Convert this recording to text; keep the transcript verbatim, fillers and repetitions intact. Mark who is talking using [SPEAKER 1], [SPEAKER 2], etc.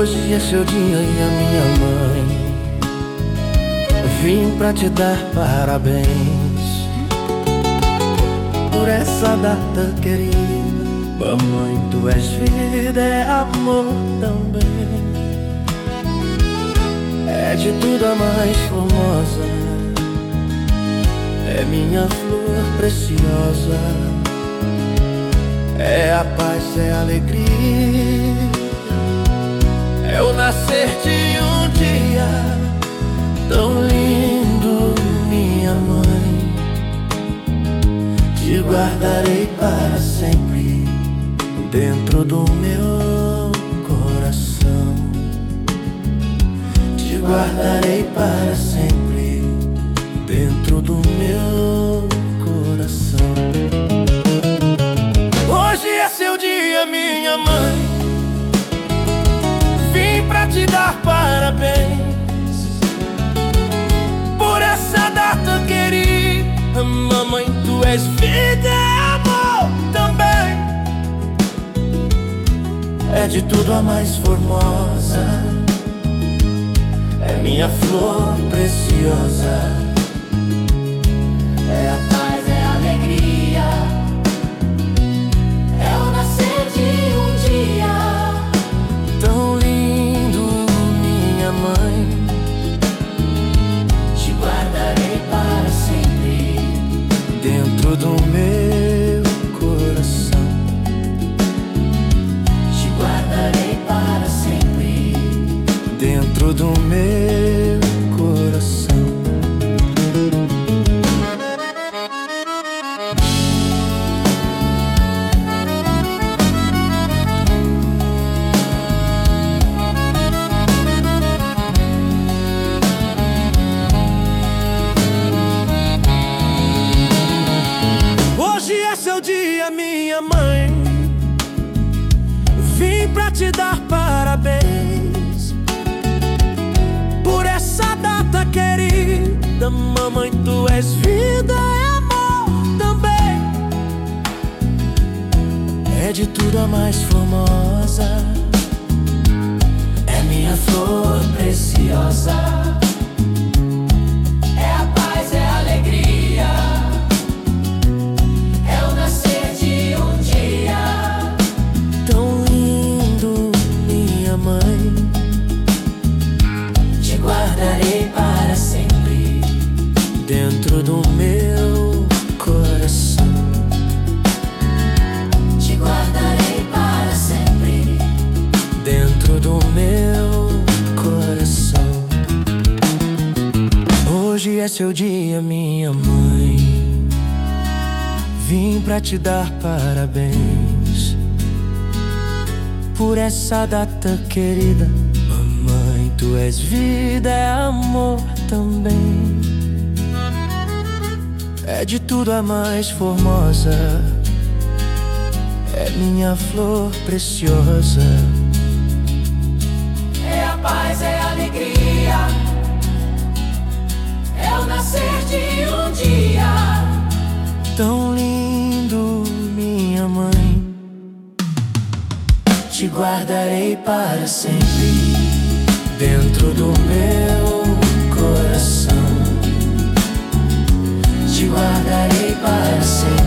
[SPEAKER 1] Hoje é seu dia e a minha mãe vim pra te dar parabéns por essa data querida. Mamãe, tu és vida, é amor também. É de tudo a mais formosa, é minha flor preciosa. É a paz, é a alegria, é o nascer de um dia tão lindo, minha mãe. Te guardarei para sempre dentro do meu coração. Te guardarei para sempre dentro do meu coração. Hoje é seu dia, minha mãe, vim pra te dar parabéns por essa data querida. Mamãe, tu és vida, é amor também. É de tudo a mais formosa, é minha flor preciosa. É a paz, é a alegria, é o nascer de um dia tão lindo, minha mãe. Te guardarei para sempre dentro do meu coração. Te guardarei para sempre dentro do meu coração. Hoje é seu dia, minha mãe, vim pra te dar parabéns por essa data querida. Mamãe, tu és vida, é amor também. É de tudo a mais formosa, é minha flor preciosa. Para sempre dentro do meu coração. Te guardarei para sempre dentro do meu coração. Hoje é seu dia, minha mãe, vim pra te dar parabéns por essa data querida. Tu és vida, é amor também. É de tudo a mais formosa, é minha flor preciosa.
[SPEAKER 2] É a paz, é a alegria, é o nascer de um dia
[SPEAKER 1] tão lindo, minha mãe. Te guardarei para sempre dentro do meu coração. Te guardarei para sempre